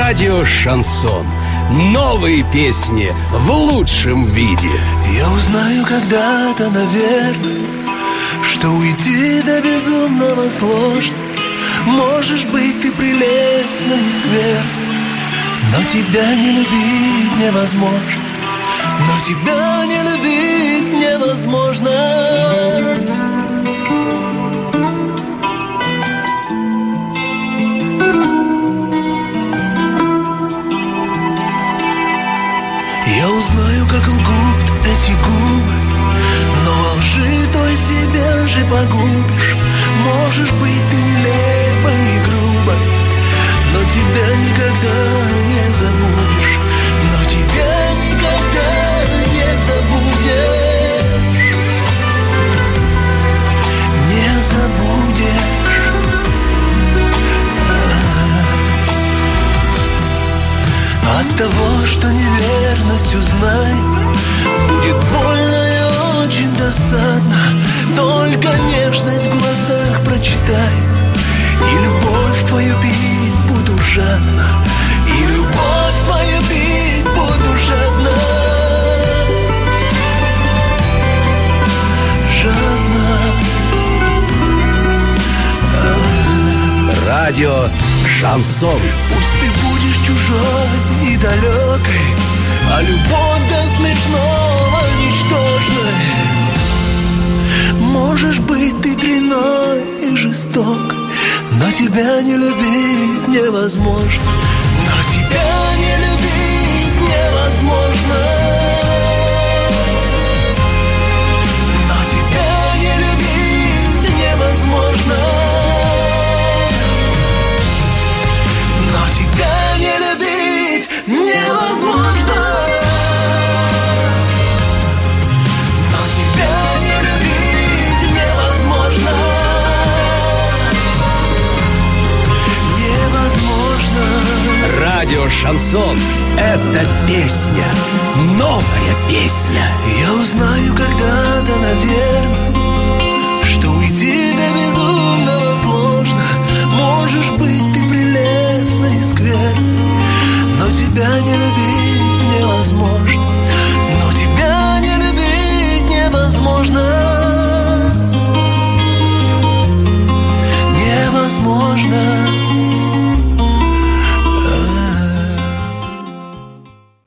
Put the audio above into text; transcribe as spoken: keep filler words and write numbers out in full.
Радио Шансон. Новые песни в лучшем виде. Я узнаю когда-то, наверное, что уйти до безумного сложно. Можешь быть ты прелестна и скверна, но тебя не любить невозможно. Но тебя не любить невозможно. Я узнаю, как лгут эти губы, но во лжи той себя же погубишь. Можешь быть ты нелепой и грубой, но тебя никогда не забудешь. Но тебя никогда не забудешь. Не забудешь. От того, что неверность узнаю, будет больно и очень досадно. Только нежность в глазах прочитай, и любовь твою пить буду жадно. И любовь твою пить буду жадно. Жадно. Радио Шансон. Пусть ты будешь чужой и далекой, а любовь до смешного ничтожной. Можешь быть ты дрянной и жестокой, но тебя не любить невозможно. Но тебя не любить невозможно. Но тебя не любить невозможно. Но тебя не любить невозможно. Но тебя не любить невозможно. Невозможно. Радио Шансон — это песня, новая песня. Я узнаю когда-то, наверное, что уйти до безумного сложно. Можешь быть ты прелестна и скверна, но тебя не любить невозможно.